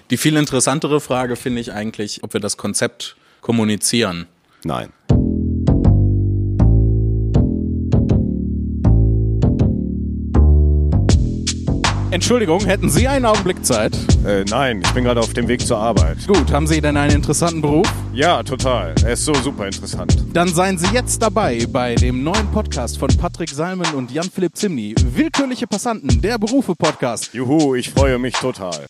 Die viel interessantere Frage finde ich eigentlich, ob wir das Konzept kommunizieren. Nein. Entschuldigung, hätten Sie einen Augenblick Zeit? Nein, ich bin gerade auf dem Weg zur Arbeit. Gut, haben Sie denn einen interessanten Beruf? Ja, total. Er ist so super interessant. Dann seien Sie jetzt dabei bei dem neuen Podcast von Patrick Salmen und Jan-Philipp Zimny. Willkürliche Passanten, der Berufe-Podcast. Juhu, ich freue mich total.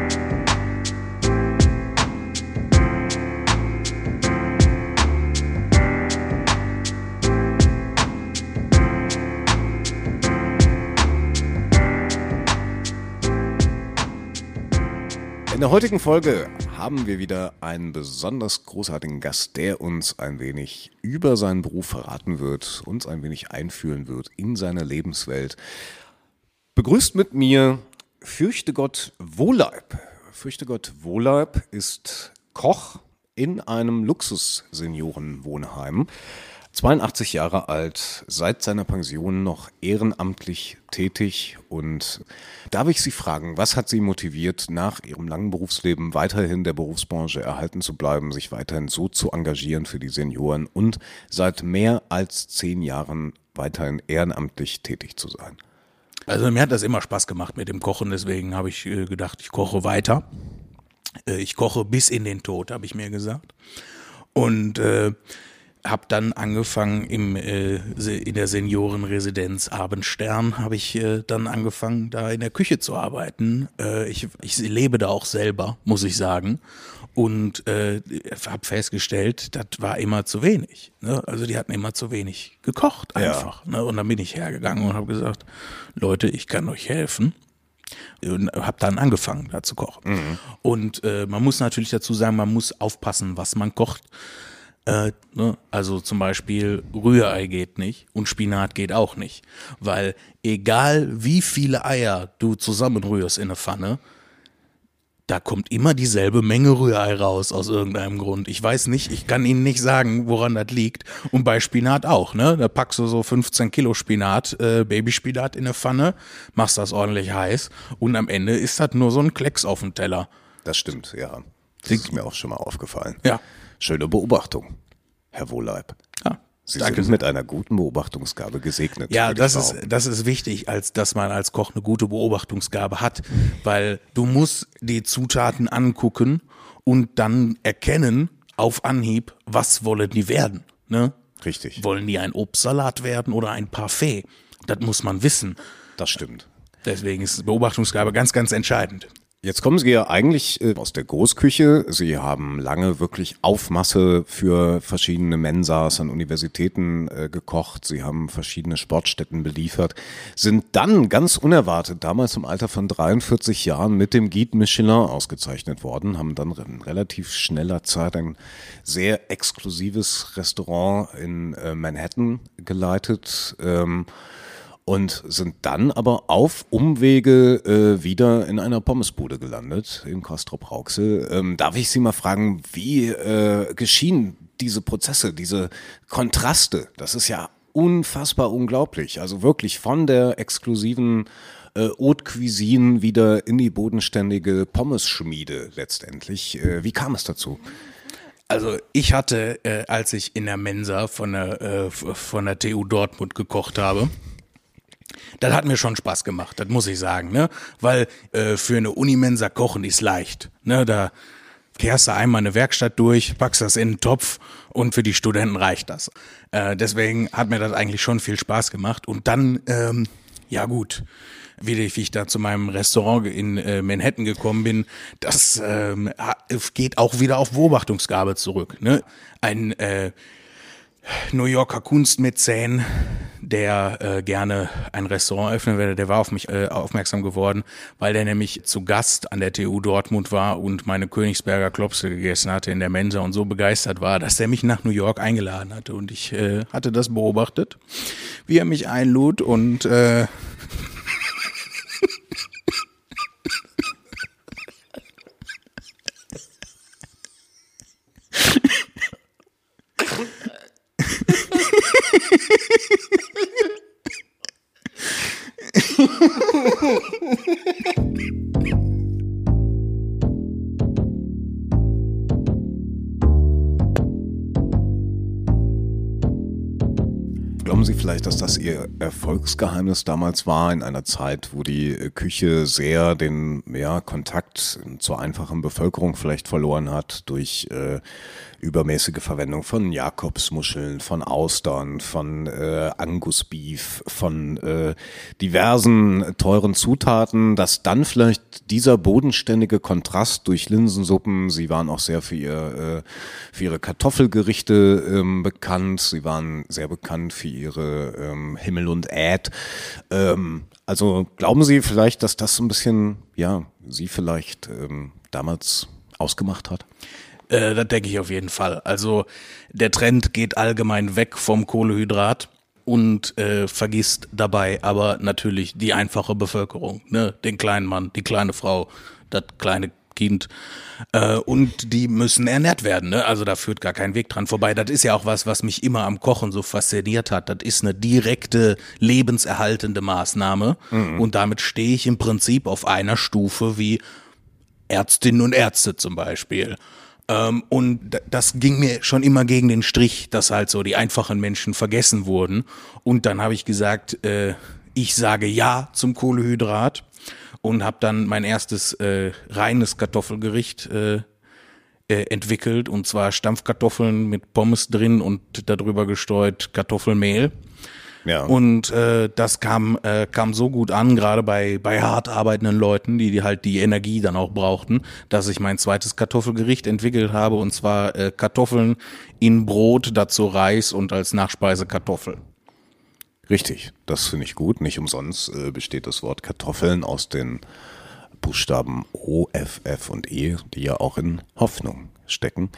In der heutigen Folge haben wir wieder einen besonders großartigen Gast, der uns ein wenig über seinen Beruf verraten wird, uns ein wenig einführen wird in seine Lebenswelt. Begrüßt mit mir Fürchtegott Wohleib. Fürchtegott Wohleib ist Koch in einem Luxus-Seniorenwohnheim. 82 Jahre alt, seit seiner Pension noch ehrenamtlich tätig. Und darf ich Sie fragen, was hat Sie motiviert, nach Ihrem langen Berufsleben weiterhin der Berufsbranche erhalten zu bleiben, sich weiterhin so zu engagieren für die Senioren und seit mehr als 10 Jahren weiterhin ehrenamtlich tätig zu sein? Also mir hat das immer Spaß gemacht mit dem Kochen, deswegen habe ich gedacht, ich koche weiter. Ich koche bis in den Tod, habe ich mir gesagt. Und habe dann angefangen in der Seniorenresidenz Abendstern, habe ich dann angefangen, da in der Küche zu arbeiten. Ich lebe da auch selber, muss ich sagen. Und habe festgestellt, das war immer zu wenig. Ne? Also die hatten immer zu wenig gekocht einfach. Ja. Ne? Und dann bin ich hergegangen und habe gesagt, Leute, ich kann euch helfen. Und habe dann angefangen, da zu kochen. Mhm. Und man muss natürlich dazu sagen, man muss aufpassen, was man kocht. Also zum Beispiel Rührei geht nicht und Spinat geht auch nicht, weil egal wie viele Eier du zusammenrührst in eine Pfanne, da kommt immer dieselbe Menge Rührei raus aus irgendeinem Grund. Ich weiß nicht, ich kann Ihnen nicht sagen, woran das liegt. Und bei Spinat auch, ne? Da packst du so 15 Kilo Spinat, Babyspinat in eine Pfanne, machst das ordentlich heiß und am Ende ist das nur so ein Klecks auf dem Teller. Das stimmt, ja. Das ist mir auch schon mal aufgefallen. Ja. Schöne Beobachtung, Herr Wohleib. Ja, Sie sind mit einer guten Beobachtungsgabe gesegnet. Ja, das ist wichtig, dass man als Koch eine gute Beobachtungsgabe hat, weil du musst die Zutaten angucken und dann erkennen auf Anhieb, was wollen die werden. Ne? Richtig. Wollen die ein Obstsalat werden oder ein Parfait? Das muss man wissen. Das stimmt. Deswegen ist Beobachtungsgabe ganz, ganz entscheidend. Jetzt kommen Sie ja eigentlich aus der Großküche. Sie haben lange wirklich Aufmasse für verschiedene Mensas an Universitäten gekocht. Sie haben verschiedene Sportstätten beliefert, sind dann ganz unerwartet, damals im Alter von 43 Jahren, mit dem Guide Michelin ausgezeichnet worden, haben dann in relativ schneller Zeit ein sehr exklusives Restaurant in Manhattan geleitet, und sind dann aber auf Umwege wieder in einer Pommesbude gelandet, in Castrop-Rauxel. Darf ich Sie mal fragen, wie geschehen diese Prozesse, diese Kontraste? Das ist ja unfassbar unglaublich. Also wirklich von der exklusiven Haute Cuisine wieder in die bodenständige Pommesschmiede letztendlich. Wie kam es dazu? Also ich hatte, als ich in der Mensa von der TU Dortmund gekocht habe, das hat mir schon Spaß gemacht, das muss ich sagen, ne? Weil für eine Unimensa kochen ist leicht, ne? Da kehrst du einmal eine Werkstatt durch, packst das in den Topf und für die Studenten reicht das. Deswegen hat mir das eigentlich schon viel Spaß gemacht. Und dann, ja gut, wie ich da zu meinem Restaurant in Manhattan gekommen bin, das geht auch wieder auf Beobachtungsgabe zurück, ne? Ein New Yorker Kunstmäzen, der gerne ein Restaurant öffnen würde, der war auf mich aufmerksam geworden, weil der nämlich zu Gast an der TU Dortmund war und meine Königsberger Klopse gegessen hatte in der Mensa und so begeistert war, dass der mich nach New York eingeladen hatte. Und ich hatte das beobachtet, wie er mich einlud und Glauben Sie vielleicht, dass das Ihr Erfolgsgeheimnis damals war, in einer Zeit, wo die Küche sehr den Kontakt zur einfachen Bevölkerung vielleicht verloren hat durch übermäßige Verwendung von Jakobsmuscheln, von Austern, von Angus Beef, von diversen teuren Zutaten, dass dann vielleicht dieser bodenständige Kontrast durch Linsensuppen, Sie waren auch sehr für Ihre Kartoffelgerichte bekannt, Sie waren sehr bekannt für Ihre Himmel und Äd. Also glauben Sie vielleicht, dass das so ein bisschen, Sie vielleicht damals ausgemacht hat? Das denke ich auf jeden Fall. Also der Trend geht allgemein weg vom Kohlehydrat und vergisst dabei aber natürlich die einfache Bevölkerung, ne? Den kleinen Mann, die kleine Frau, das kleine Kind. Und die müssen ernährt werden, ne? Also da führt gar kein Weg dran vorbei. Das ist ja auch was mich immer am Kochen so fasziniert hat. Das ist eine direkte, lebenserhaltende Maßnahme. Und damit stehe ich im Prinzip auf einer Stufe wie Ärztinnen und Ärzte zum Beispiel. Und das ging mir schon immer gegen den Strich, dass halt so die einfachen Menschen vergessen wurden. Und dann habe ich gesagt, ich sage Ja zum Kohlehydrat und habe dann mein erstes reines Kartoffelgericht entwickelt, und zwar Stampfkartoffeln mit Pommes drin und darüber gestreut Kartoffelmehl. Ja. Und das kam so gut an, gerade bei hart arbeitenden Leuten, die halt die Energie dann auch brauchten, dass ich mein zweites Kartoffelgericht entwickelt habe, und zwar Kartoffeln in Brot, dazu Reis und als Nachspeise Kartoffeln. Richtig, das finde ich gut. Nicht umsonst besteht das Wort Kartoffeln aus den Buchstaben O, F, F und E, die ja auch in Hoffnung stecken.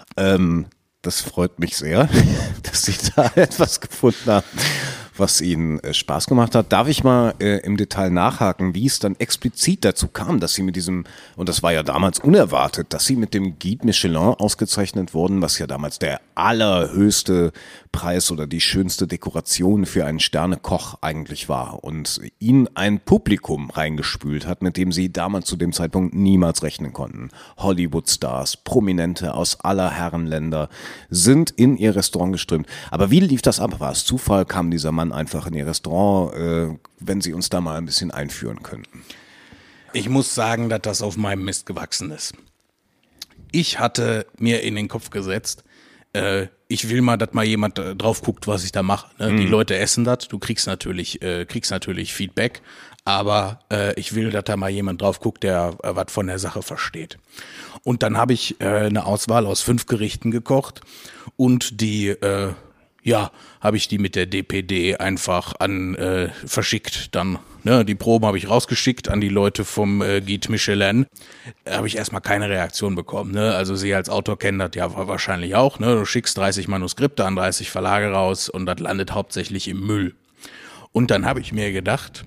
Das freut mich sehr, dass Sie da etwas gefunden haben, was Ihnen Spaß gemacht hat. Darf ich mal im Detail nachhaken, wie es dann explizit dazu kam, dass Sie mit diesem, und das war ja damals unerwartet, dass Sie mit dem Guide Michelin ausgezeichnet wurden, was ja damals der allerhöchste Preis oder die schönste Dekoration für einen Sternekoch eigentlich war und Ihnen ein Publikum reingespült hat, mit dem Sie damals zu dem Zeitpunkt niemals rechnen konnten. Hollywood-Stars, Prominente aus aller Herrenländer sind in Ihr Restaurant geströmt. Aber wie lief das ab? War es Zufall? Kam dieser Mann einfach in Ihr Restaurant? Wenn Sie uns da mal ein bisschen einführen könnten. Ich muss sagen, dass das auf meinem Mist gewachsen ist. Ich hatte mir in den Kopf gesetzt, ich will mal, dass mal jemand drauf guckt, was ich da mache. Ne? Die Leute essen das, du kriegst natürlich Feedback, aber ich will, dass da mal jemand drauf guckt, der was von der Sache versteht. Und dann habe ich eine Auswahl aus 5 Gerichten gekocht und die habe ich die mit der DPD einfach verschickt dann. Ne, die Proben habe ich rausgeschickt an die Leute vom Guide Michelin. Habe ich erstmal keine Reaktion bekommen. Ne? Also Sie als Autor kennen das ja wahrscheinlich auch. Ne? Du schickst 30 Manuskripte an 30 Verlage raus und das landet hauptsächlich im Müll. Und dann habe ich mir gedacht,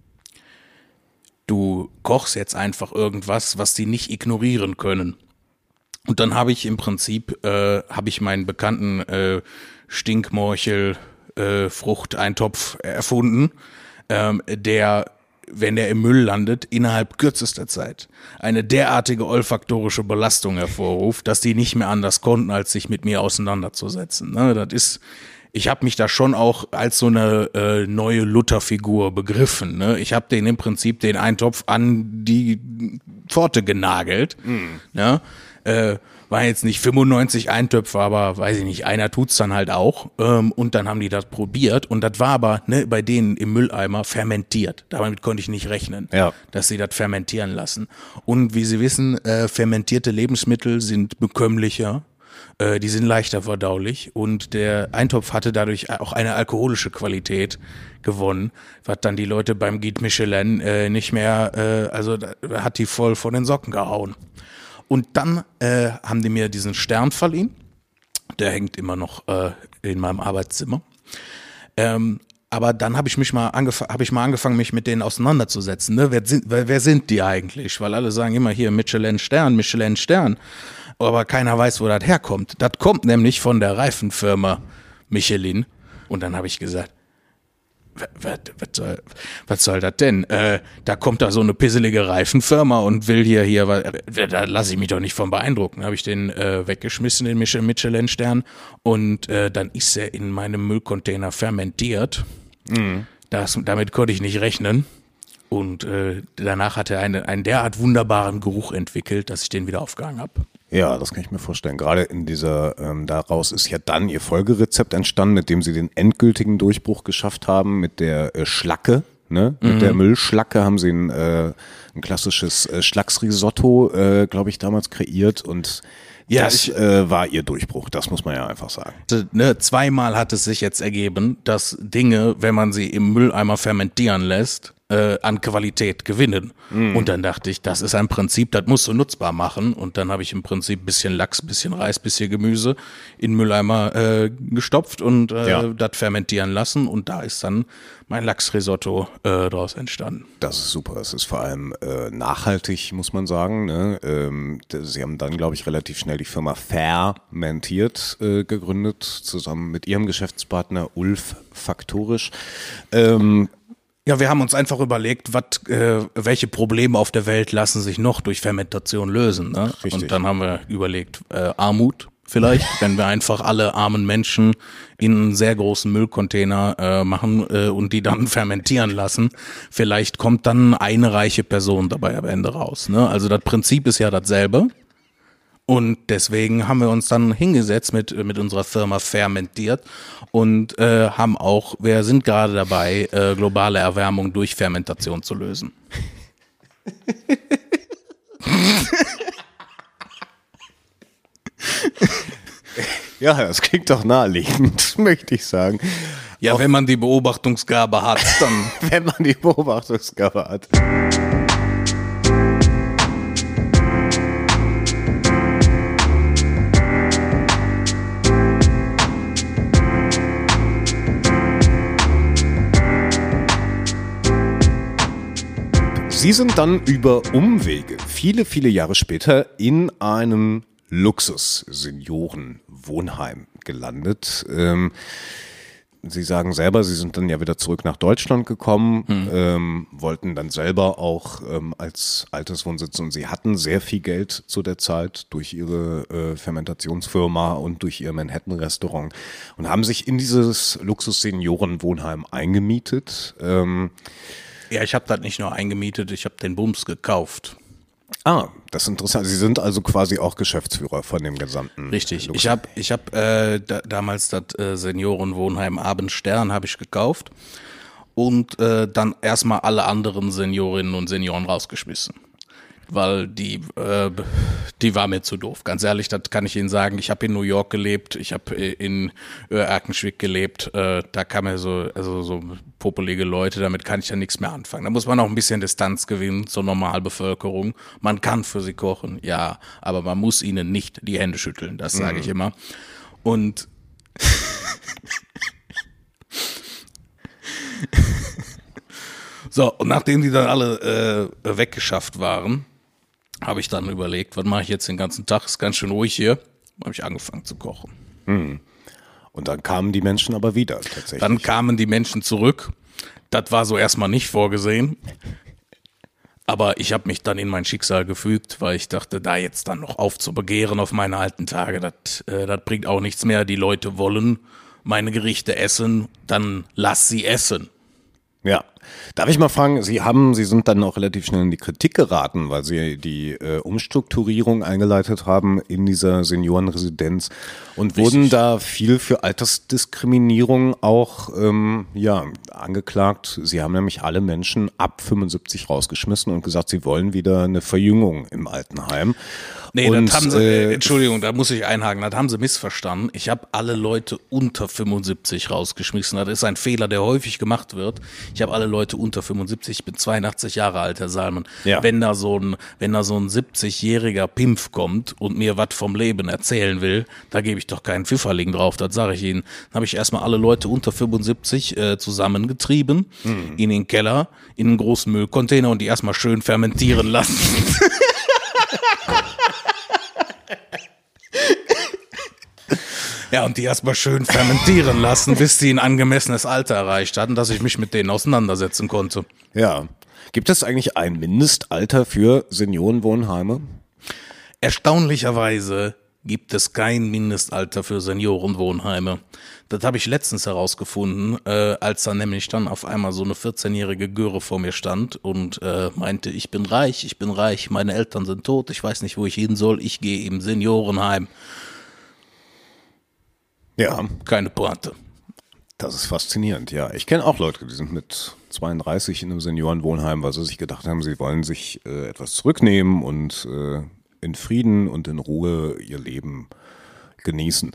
du kochst jetzt einfach irgendwas, was die nicht ignorieren können. Und dann habe ich im Prinzip meinen bekannten Stinkmorchel Fruchteintopf erfunden, der, wenn der im Müll landet, innerhalb kürzester Zeit eine derartige olfaktorische Belastung hervorruft, dass die nicht mehr anders konnten, als sich mit mir auseinanderzusetzen. Ne, ich habe mich da schon auch als so eine neue Lutherfigur begriffen. Ne? Ich habe den im Prinzip den Eintopf an die Pforte genagelt. Ne? War jetzt nicht 95 Eintöpfe, aber weiß ich nicht, einer tut's dann halt auch. Und dann haben die das probiert und das war aber bei denen im Mülleimer fermentiert. Damit konnte ich nicht rechnen, dass sie das fermentieren lassen. Und wie Sie wissen, fermentierte Lebensmittel sind bekömmlicher, die sind leichter verdaulich und der Eintopf hatte dadurch auch eine alkoholische Qualität gewonnen, was dann die Leute beim Guide Michelin nicht mehr, hat die voll von den Socken gehauen. Und dann haben die mir diesen Stern verliehen. Der hängt immer noch in meinem Arbeitszimmer. Aber dann habe ich mal angefangen, mich mit denen auseinanderzusetzen. Ne? Wer sind die eigentlich? Weil alle sagen immer hier Michelin Stern. Aber keiner weiß, wo das herkommt. Das kommt nämlich von der Reifenfirma Michelin. Und dann habe ich gesagt, was soll das denn? Da kommt da so eine pisselige Reifenfirma und will hier, da lasse ich mich doch nicht von beeindrucken. Da habe ich den weggeschmissen, den Michelin-Stern, und dann ist er in meinem Müllcontainer fermentiert. Damit konnte ich nicht rechnen. Und danach hat er einen derart wunderbaren Geruch entwickelt, dass ich den wieder aufgehangen habe. Ja, das kann ich mir vorstellen. Gerade in dieser, daraus ist ja dann ihr Folgerezept entstanden, mit dem sie den endgültigen Durchbruch geschafft haben, mit der Schlacke. Ne? Mit der Müllschlacke haben sie ein klassisches Schlacksrisotto, glaube ich, damals kreiert, und das war ihr Durchbruch, das muss man ja einfach sagen. Zweimal hat es sich jetzt ergeben, dass Dinge, wenn man sie im Mülleimer fermentieren lässt, an Qualität gewinnen. Und dann dachte ich, das ist ein Prinzip, das musst du nutzbar machen. Und dann habe ich im Prinzip bisschen Lachs, bisschen Reis, bisschen Gemüse in den Mülleimer gestopft und das fermentieren lassen. Und da ist dann mein Lachsrisotto daraus entstanden. Das ist super. Es ist vor allem nachhaltig, muss man sagen. Ne? Sie haben dann, glaube ich, relativ schnell die Firma Fermentiert gegründet, zusammen mit ihrem Geschäftspartner Ulf Faktorisch. Ja, wir haben uns einfach überlegt, welche Probleme auf der Welt lassen sich noch durch Fermentation lösen. Ne? Und dann haben wir überlegt, Armut vielleicht, wenn wir einfach alle armen Menschen in einen sehr großen Müllcontainer machen und die dann fermentieren lassen. Vielleicht kommt dann eine reiche Person dabei am Ende raus. Ne? Also das Prinzip ist ja dasselbe. Und deswegen haben wir uns dann hingesetzt mit unserer Firma Fermentiert und wir sind gerade dabei, globale Erwärmung durch Fermentation zu lösen. Ja, das klingt doch naheliegend, möchte ich sagen. Ja, wenn man die Beobachtungsgabe hat, dann. Wenn man die Beobachtungsgabe hat. Sie sind dann über Umwege viele, viele Jahre später in einem Luxus-Senioren-Wohnheim gelandet. Sie sagen selber, Sie sind dann ja wieder zurück nach Deutschland gekommen, wollten dann selber auch als Alterswohnsitz, und Sie hatten sehr viel Geld zu der Zeit durch Ihre Fermentationsfirma und durch Ihr Manhattan-Restaurant und haben sich in dieses Luxus-Senioren-Wohnheim eingemietet. Ja, ich habe das nicht nur eingemietet, ich habe den Bums gekauft. Ah, das ist interessant. Sie sind also quasi auch Geschäftsführer von dem gesamten. Richtig. Luxus. Ich hab damals das Seniorenwohnheim Abendstern habe ich gekauft und dann erstmal alle anderen Seniorinnen und Senioren rausgeschmissen. Weil die war mir zu doof. Ganz ehrlich, das kann ich Ihnen sagen. Ich habe in New York gelebt, ich habe in Erkenschwick gelebt. Da kamen so popelige Leute, damit kann ich ja nichts mehr anfangen. Da muss man auch ein bisschen Distanz gewinnen zur Normalbevölkerung. Man kann für sie kochen, ja, aber man muss ihnen nicht die Hände schütteln, das sage ich immer. Und so, und nachdem die dann alle weggeschafft waren, habe ich dann überlegt, was mache ich jetzt den ganzen Tag? Ist ganz schön ruhig hier. Habe ich angefangen zu kochen. Und dann kamen die Menschen aber wieder tatsächlich. Dann kamen die Menschen zurück. Das war so erstmal nicht vorgesehen. Aber ich habe mich dann in mein Schicksal gefügt, weil ich dachte, da jetzt dann noch aufzubegehren auf meine alten Tage, das bringt auch nichts mehr. Die Leute wollen meine Gerichte essen, dann lass sie essen. Ja. Darf ich mal fragen, Sie sind dann auch relativ schnell in die Kritik geraten, weil Sie die Umstrukturierung eingeleitet haben in dieser Seniorenresidenz und wurden da viel für Altersdiskriminierung auch angeklagt. Sie haben nämlich alle Menschen ab 75 rausgeschmissen und gesagt, Sie wollen wieder eine Verjüngung im Altenheim. Nee, das haben sie, Entschuldigung, da muss ich einhaken, das haben sie missverstanden. Ich habe alle Leute unter 75 rausgeschmissen. Das ist ein Fehler, der häufig gemacht wird. Ich habe alle Leute unter 75, ich bin 82 Jahre alt, Herr Salmen. Ja. Wenn da so ein 70-jähriger Pimpf kommt und mir was vom Leben erzählen will, da gebe ich doch keinen Pfifferling drauf, das sage ich Ihnen. Dann habe ich erstmal alle Leute unter 75 zusammengetrieben, in den Keller, in einen großen Müllcontainer und die erstmal schön fermentieren lassen. Ja, und die erstmal schön fermentieren lassen, bis die ein angemessenes Alter erreicht hatten, dass ich mich mit denen auseinandersetzen konnte. Ja. Gibt es eigentlich ein Mindestalter für Seniorenwohnheime? Erstaunlicherweise gibt es kein Mindestalter für Seniorenwohnheime. Das habe ich letztens herausgefunden, als da nämlich dann auf einmal so eine 14-jährige Göre vor mir stand und meinte, ich bin reich, meine Eltern sind tot, ich weiß nicht, wo ich hin soll, ich gehe im Seniorenheim. Ja. Keine Pointe. Das ist faszinierend, ja. Ich kenne auch Leute, die sind mit 32 in einem Seniorenwohnheim, weil sie sich gedacht haben, sie wollen sich etwas zurücknehmen und in Frieden und in Ruhe ihr Leben genießen.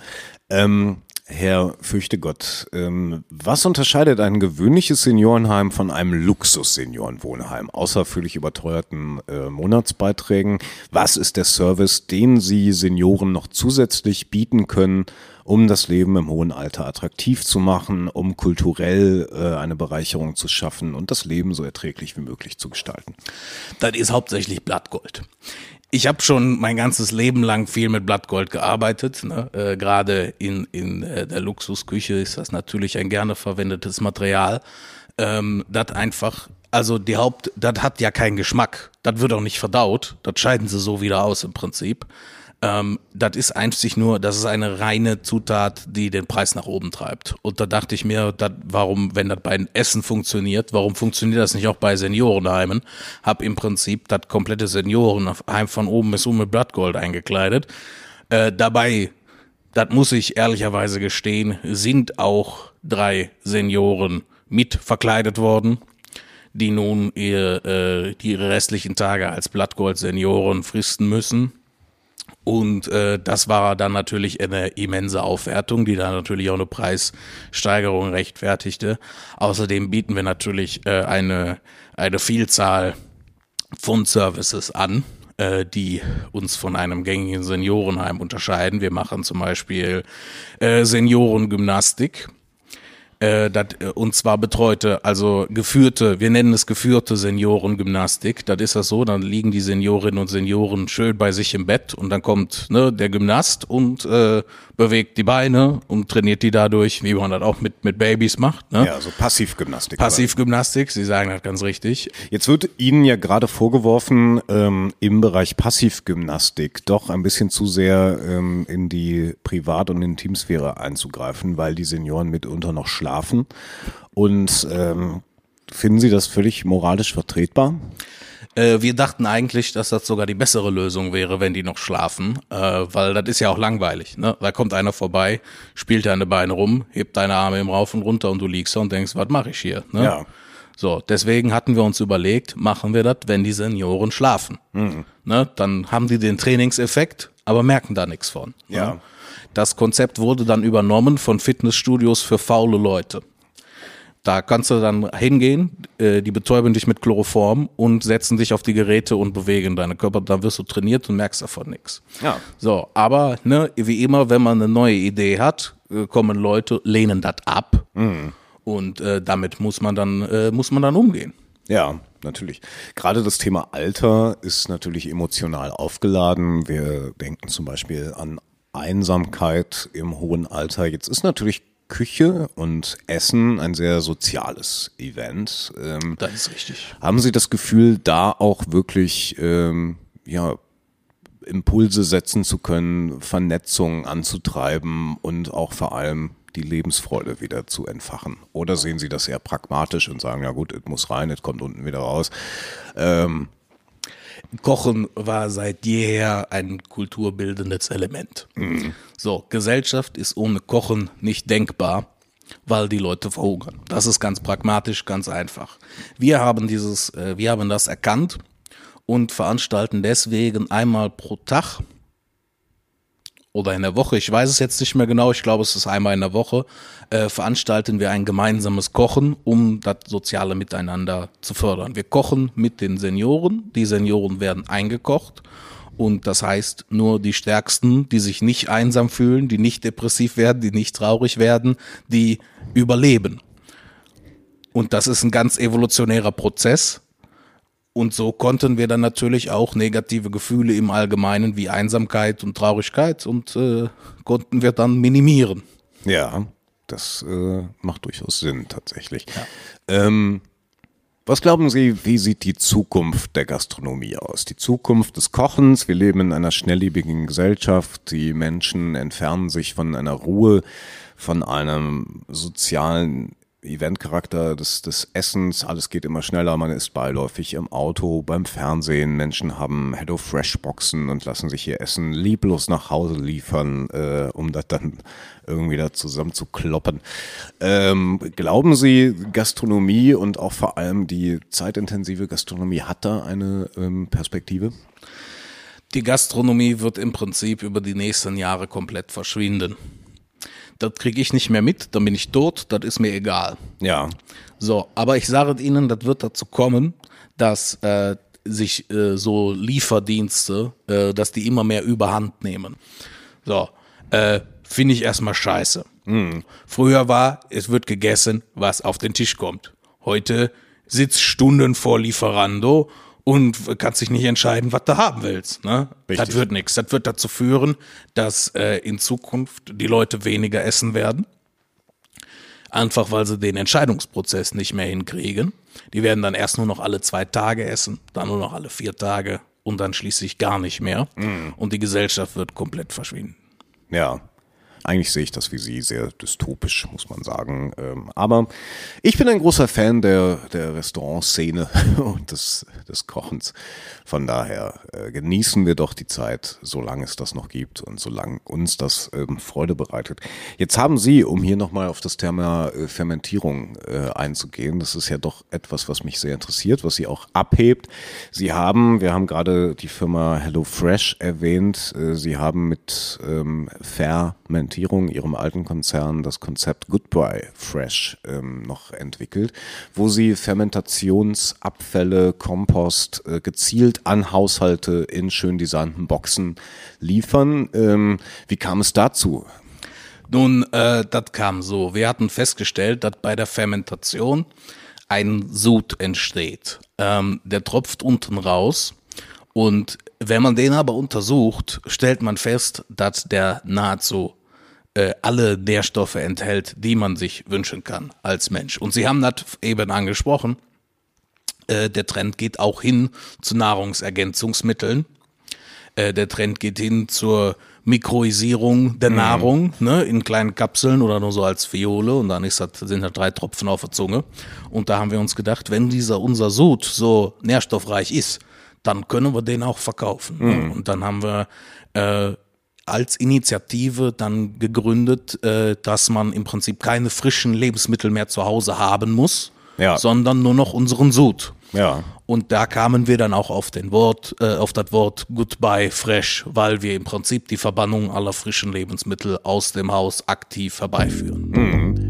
Herr Fürchtegott, was unterscheidet ein gewöhnliches Seniorenheim von einem Luxus-Seniorenwohnheim, außer völlig überteuerten Monatsbeiträgen? Was ist der Service, den Sie Senioren noch zusätzlich bieten können, um das Leben im hohen Alter attraktiv zu machen, um kulturell eine Bereicherung zu schaffen und das Leben so erträglich wie möglich zu gestalten? Das ist hauptsächlich Blattgold. Ich habe schon mein ganzes Leben lang viel mit Blattgold gearbeitet. Ne? Gerade in der Luxusküche ist das natürlich ein gerne verwendetes Material. Das einfach, also das hat ja keinen Geschmack. Das wird auch nicht verdaut. Das scheiden sie so wieder aus im Prinzip. Das ist einzig nur, das ist eine reine Zutat, die den Preis nach oben treibt. Und da dachte ich mir, warum, wenn das bei Essen funktioniert, warum funktioniert das nicht auch bei Seniorenheimen? Hab im Prinzip das komplette Seniorenheim von oben bis unten mit Blattgold eingekleidet. Dabei, das muss ich ehrlicherweise gestehen, sind auch 3 Senioren mit verkleidet worden, die nun ihre restlichen Tage als Blattgold-Senioren fristen müssen. Und das war dann natürlich eine immense Aufwertung, die dann natürlich auch eine Preissteigerung rechtfertigte. Außerdem bieten wir natürlich eine Vielzahl von Services an, die uns von einem gängigen Seniorenheim unterscheiden. Wir machen zum Beispiel Seniorengymnastik. Und zwar betreute, also geführte, wir nennen es geführte Seniorengymnastik. Das ist das so, dann liegen die Seniorinnen und Senioren schön bei sich im Bett und dann kommt der Gymnast und bewegt die Beine und trainiert die dadurch, wie man das auch mit Babys macht. Ne? Ja, so Passivgymnastik. Passivgymnastik, Sie sagen das ganz richtig. Jetzt wird Ihnen ja gerade vorgeworfen, im Bereich Passivgymnastik doch ein bisschen zu sehr in die Privat- und Intimsphäre einzugreifen, weil die Senioren mitunter noch schlafen. Und finden Sie das völlig moralisch vertretbar? Wir dachten eigentlich, dass das sogar die bessere Lösung wäre, wenn die noch schlafen, weil das ist ja auch langweilig. Ne? Da kommt einer vorbei, spielt deine Beine rum, hebt deine Arme im Rauf und runter und du liegst da und denkst, was mache ich hier? Ne? Ja. So, deswegen hatten wir uns überlegt, machen wir das, wenn die Senioren schlafen. Mhm. Ne? Dann haben die den Trainingseffekt, aber merken da nichts von. Ja. Ne? Das Konzept wurde dann übernommen von Fitnessstudios für faule Leute. Da kannst du dann hingehen, die betäuben dich mit Chloroform und setzen dich auf die Geräte und bewegen deine Körper. Dann wirst du trainiert und merkst davon nichts. Ja. So, aber wie immer, wenn man eine neue Idee hat, kommen Leute, lehnen das ab und damit muss man dann umgehen. Ja, natürlich. Gerade das Thema Alter ist natürlich emotional aufgeladen. Wir denken zum Beispiel an Einsamkeit im hohen Alter. Jetzt ist natürlich Küche und Essen ein sehr soziales Event. Das ist richtig. Haben Sie das Gefühl, da auch wirklich Impulse setzen zu können, Vernetzung anzutreiben und auch vor allem die Lebensfreude wieder zu entfachen? Oder sehen Sie das eher pragmatisch und sagen, ja gut, es muss rein, es kommt unten wieder raus? Kochen war seit jeher ein kulturbildendes Element. Mhm. So, Gesellschaft ist ohne Kochen nicht denkbar, weil die Leute verhungern. Das ist ganz pragmatisch, ganz einfach. Wir haben das erkannt und veranstalten deswegen einmal pro Tag oder in der Woche, ich weiß es jetzt nicht mehr genau, ich glaube, es ist einmal in der Woche, veranstalten wir ein gemeinsames Kochen, um das soziale Miteinander zu fördern. Wir kochen mit den Senioren, die Senioren werden eingekocht und das heißt, nur die Stärksten, die sich nicht einsam fühlen, die nicht depressiv werden, die nicht traurig werden, die überleben. Und das ist ein ganz evolutionärer Prozess. Und so konnten wir dann natürlich auch negative Gefühle im Allgemeinen wie Einsamkeit und Traurigkeit und konnten wir dann minimieren. Ja, das macht durchaus Sinn tatsächlich. Ja. Was glauben Sie, wie sieht die Zukunft der Gastronomie aus? Die Zukunft des Kochens? Wir leben in einer schnelllebigen Gesellschaft. Die Menschen entfernen sich von einer Ruhe, von einem sozialen Eventcharakter des Essens. Alles geht immer schneller. Man ist beiläufig im Auto, beim Fernsehen. Menschen haben HelloFresh-Boxen und lassen sich ihr Essen lieblos nach Hause liefern, um das dann irgendwie da zusammen zu kloppen. Glauben Sie, Gastronomie und auch vor allem die zeitintensive Gastronomie hat da eine Perspektive? Die Gastronomie wird im Prinzip über die nächsten Jahre komplett verschwinden. Das kriege ich nicht mehr mit, dann bin ich tot, das ist mir egal. Ja. So, aber ich sage Ihnen, das wird dazu kommen, dass sich so Lieferdienste, dass die immer mehr Überhand nehmen. So, finde ich erstmal scheiße. Früher war, es wird gegessen, was auf den Tisch kommt. Heute sitzt Stunden vor Lieferando und kannst dich nicht entscheiden, was du haben willst. Ne? Das wird nichts. Das wird dazu führen, dass in Zukunft die Leute weniger essen werden. Einfach, weil sie den Entscheidungsprozess nicht mehr hinkriegen. Die werden dann erst nur noch alle 2 Tage essen, dann nur noch alle 4 Tage und dann schließlich gar nicht mehr. Und die Gesellschaft wird komplett verschwinden. Ja. Eigentlich sehe ich das wie Sie, sehr dystopisch, muss man sagen. Aber ich bin ein großer Fan der Restaurantszene und des Kochens. Von daher genießen wir doch die Zeit, solange es das noch gibt und solange uns das Freude bereitet. Jetzt haben Sie, um hier nochmal auf das Thema Fermentierung einzugehen, das ist ja doch etwas, was mich sehr interessiert, was Sie auch abhebt. Wir haben gerade die Firma HelloFresh erwähnt. Sie haben mit Fermentierung, ihrem alten Konzern, das Konzept Goodbye Fresh noch entwickelt, wo sie Fermentationsabfälle, Kompost gezielt an Haushalte in schön designten Boxen liefern. Wie kam es dazu? Nun, das kam so. Wir hatten festgestellt, dass bei der Fermentation ein Sud entsteht. Der tropft unten raus. Und wenn man den aber untersucht, stellt man fest, dass der nahezu alle Nährstoffe enthält, die man sich wünschen kann als Mensch. Und Sie haben das eben angesprochen, der Trend geht auch hin zu Nahrungsergänzungsmitteln. Der Trend geht hin zur Mikroisierung der Nahrung, ne, in kleinen Kapseln oder nur so als Fiole und dann sind da 3 Tropfen auf der Zunge. Und da haben wir uns gedacht, wenn unser Sud so nährstoffreich ist, dann können wir den auch verkaufen. Und dann haben wir als Initiative dann gegründet, dass man im Prinzip keine frischen Lebensmittel mehr zu Hause haben muss, sondern nur noch unseren Sud. Ja. Und da kamen wir dann auch auf das Wort Goodbye Fresh, weil wir im Prinzip die Verbannung aller frischen Lebensmittel aus dem Haus aktiv herbeiführen.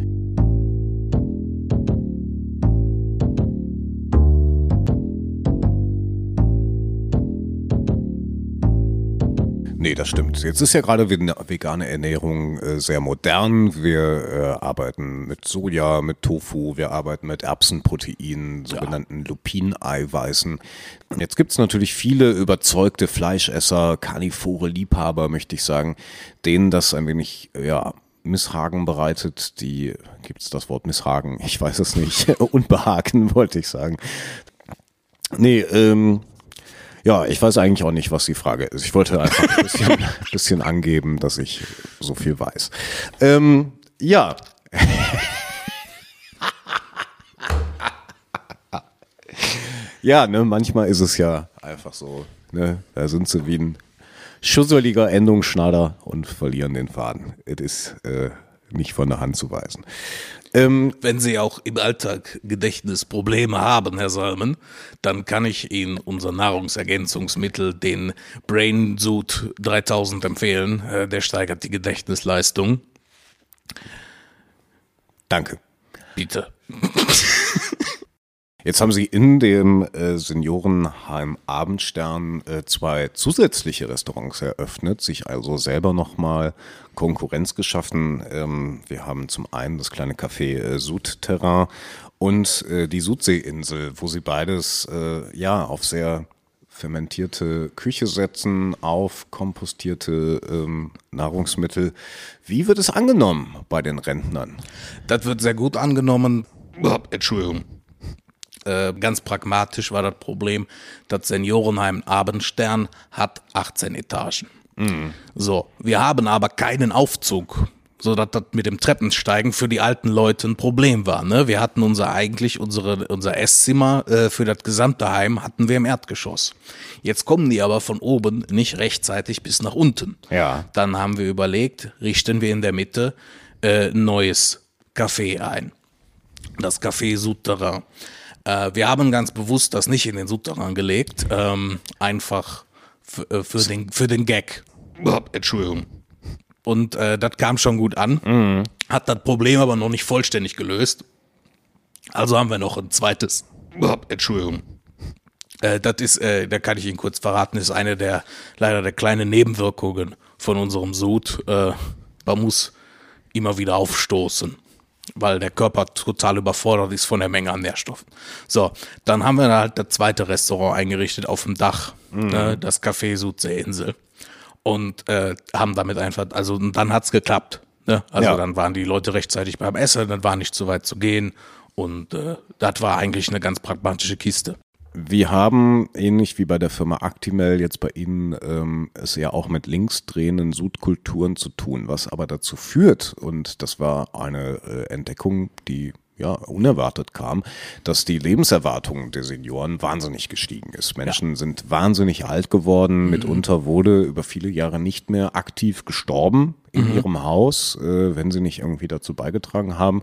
Nee, das stimmt. Jetzt ist ja gerade vegane Ernährung sehr modern. Wir arbeiten mit Soja, mit Tofu, wir arbeiten mit Erbsenproteinen, sogenannten Lupineiweißen. Jetzt gibt's natürlich viele überzeugte Fleischesser, karnivore Liebhaber, möchte ich sagen, denen das ein wenig, Misshagen bereitet. Gibt's das Wort Misshagen? Ich weiß es nicht. Unbehagen, wollte ich sagen. Nee, ja, ich weiß eigentlich auch nicht, was die Frage ist. Ich wollte einfach ein bisschen angeben, dass ich so viel weiß. Ja. Ja, ne, manchmal ist es ja einfach so, ne, da sind sie wie ein schusseliger Endungsschneider und verlieren den Faden. Es ist nicht von der Hand zu weisen. Wenn Sie auch im Alltag Gedächtnisprobleme haben, Herr Salmen, dann kann ich Ihnen unser Nahrungsergänzungsmittel, den Brain Sud 3000 empfehlen. Der steigert die Gedächtnisleistung. Danke. Bitte. Jetzt haben Sie in dem Seniorenheim Abendstern 2 zusätzliche Restaurants eröffnet, sich also selber nochmal Konkurrenz geschaffen. Wir haben zum einen das kleine Café Sud Terrain und die Sudseeinsel, wo sie beides auf sehr fermentierte Küche setzen, auf kompostierte Nahrungsmittel. Wie wird es angenommen bei den Rentnern? Das wird sehr gut angenommen. Entschuldigung. Ganz pragmatisch war das Problem, das Seniorenheim Abendstern hat 18 Etagen. So, wir haben aber keinen Aufzug, sodass das mit dem Treppensteigen für die alten Leute ein Problem war. Ne? Wir hatten unser Esszimmer für das gesamte Heim hatten wir im Erdgeschoss. Jetzt kommen die aber von oben nicht rechtzeitig bis nach unten. Ja. Dann haben wir überlegt, richten wir in der Mitte ein neues Café ein. Das Café Souterrain. Wir haben ganz bewusst das nicht in den Souterrain gelegt, einfach für den Gag. Entschuldigung. Und das kam schon gut an, hat das Problem aber noch nicht vollständig gelöst. Also haben wir noch ein zweites. Entschuldigung. Das ist, da kann ich Ihnen kurz verraten, ist leider der kleinen Nebenwirkungen von unserem Sud. Man muss immer wieder aufstoßen, weil der Körper total überfordert ist von der Menge an Nährstoffen. So, dann haben wir halt das zweite Restaurant eingerichtet auf dem Dach, das Café Sudseeinsel. Und haben damit einfach, also dann hat's geklappt. Ne? Also dann waren die Leute rechtzeitig beim Essen, dann war nicht zu weit zu gehen. Und das war eigentlich eine ganz pragmatische Kiste. Wir haben, ähnlich wie bei der Firma Actimel, jetzt bei Ihnen es ja auch mit linksdrehenden Sudkulturen zu tun, was aber dazu führt, und das war eine Entdeckung, die unerwartet kam, dass die Lebenserwartung der Senioren wahnsinnig gestiegen ist. Menschen sind wahnsinnig alt geworden, mitunter wurde über viele Jahre nicht mehr aktiv gestorben in ihrem Haus, wenn sie nicht irgendwie dazu beigetragen haben.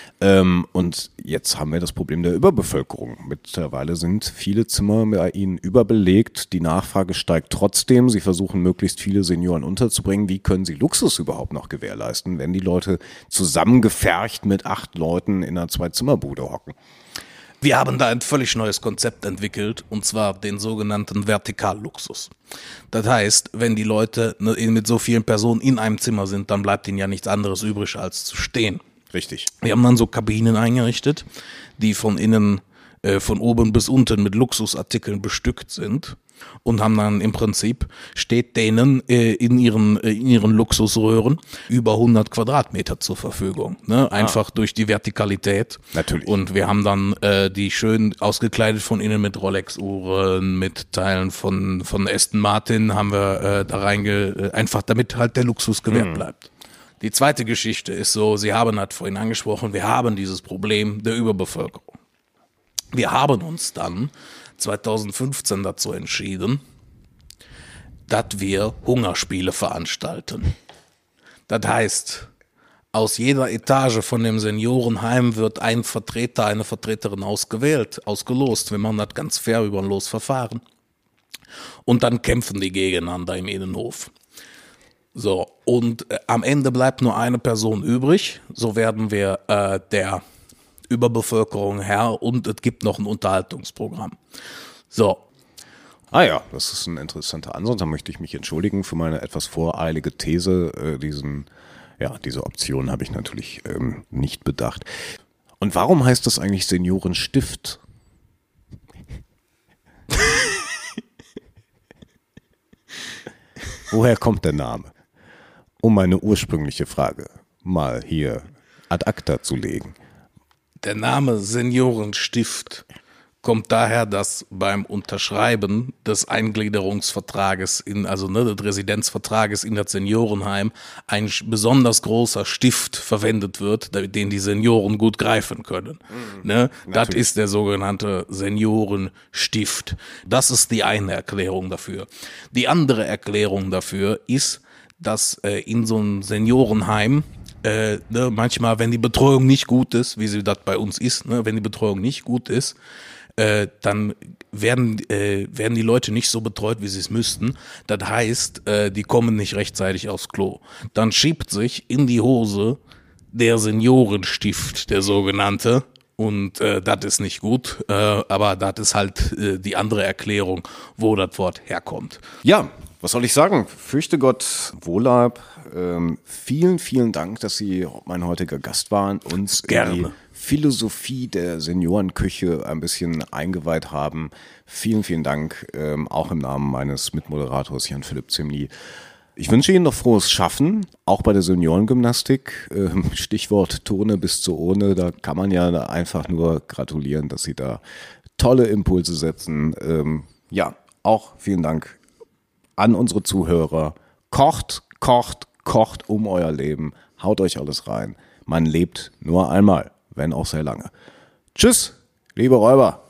Und jetzt haben wir das Problem der Überbevölkerung. Mittlerweile sind viele Zimmer bei ihnen überbelegt, die Nachfrage steigt trotzdem. Sie versuchen, möglichst viele Senioren unterzubringen. Wie können sie Luxus überhaupt noch gewährleisten, wenn die Leute zusammengefercht mit 8 Leuten in einer 2-Zimmer-Bude hocken? Wir haben da ein völlig neues Konzept entwickelt, und zwar den sogenannten Vertikalluxus. Das heißt, wenn die Leute mit so vielen Personen in einem Zimmer sind, dann bleibt ihnen ja nichts anderes übrig, als zu stehen. Richtig. Wir haben dann so Kabinen eingerichtet, die von innen, von oben bis unten mit Luxusartikeln bestückt sind, und haben dann im Prinzip, steht denen in ihren Luxusröhren über 100 Quadratmeter zur Verfügung. Ne? Einfach durch die Vertikalität. Natürlich. Und wir haben dann die schön ausgekleidet von innen mit Rolex-Uhren, mit Teilen von Aston Martin haben wir da einfach damit halt der Luxus gewährt bleibt. Die zweite Geschichte ist so, Sie haben halt vorhin angesprochen, wir haben dieses Problem der Überbevölkerung. Wir haben uns dann 2015 dazu entschieden, dass wir Hungerspiele veranstalten. Das heißt, aus jeder Etage von dem Seniorenheim wird ein Vertreter, eine Vertreterin ausgelost. Wir machen das ganz fair über ein Losverfahren. Und dann kämpfen die gegeneinander im Innenhof. So, und am Ende bleibt nur eine Person übrig. So werden wir der Überbevölkerung Herr, und es gibt noch ein Unterhaltungsprogramm. So. Ah ja, das ist ein interessanter Ansatz. Da möchte ich mich entschuldigen für meine etwas voreilige These. Diese Option habe ich natürlich nicht bedacht. Und warum heißt das eigentlich Seniorenstift? Woher kommt der Name? Um meine ursprüngliche Frage mal hier ad acta zu legen. Der Name Seniorenstift kommt daher, dass beim Unterschreiben des Eingliederungsvertrages, des Residenzvertrages in das Seniorenheim, ein besonders großer Stift verwendet wird, den die Senioren gut greifen können. Das ist der sogenannte Seniorenstift. Das ist die eine Erklärung dafür. Die andere Erklärung dafür ist, dass in so einem Seniorenheim manchmal, wenn die Betreuung nicht gut ist, wie sie das bei uns ist, wenn die Betreuung nicht gut ist, dann werden die Leute nicht so betreut, wie sie es müssten. Das heißt, die kommen nicht rechtzeitig aufs Klo. Dann schiebt sich in die Hose der Seniorenstift, der sogenannte, und das ist nicht gut, aber das ist halt die andere Erklärung, wo das Wort herkommt. Ja, was soll ich sagen? Fürchte Gott, Wohlab. Vielen, vielen Dank, dass Sie mein heutiger Gast waren, uns Gerne. in die Philosophie der Seniorenküche ein bisschen eingeweiht haben. Vielen, vielen Dank, auch im Namen meines Mitmoderators Jan-Philipp Zimny. Ich wünsche Ihnen noch frohes Schaffen, auch bei der Seniorengymnastik. Stichwort Turne bis zur Urne, da kann man ja einfach nur gratulieren, dass Sie da tolle Impulse setzen. Ja, auch vielen Dank an unsere Zuhörer. Kocht, kocht, kocht um euer Leben. Haut euch alles rein. Man lebt nur einmal, wenn auch sehr lange. Tschüss, liebe Räuber.